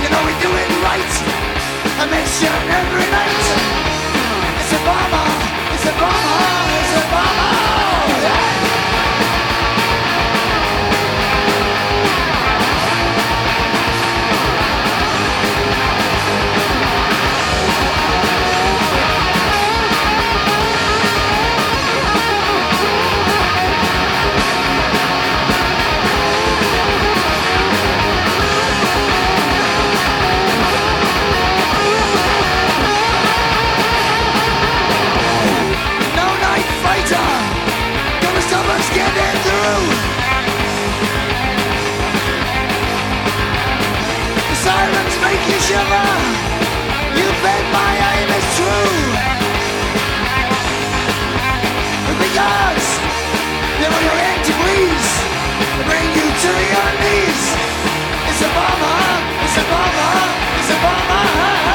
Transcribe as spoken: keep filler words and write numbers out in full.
know we do it right. A mixture every night. It's a bomber, it's a bomber, it's a bomber. Yeah. Getting through. The silence make you shiver. You bet my aim is true. Because they're on your end to please bring you to your knees. It's a bomber, it's a bomber, it's a bomber.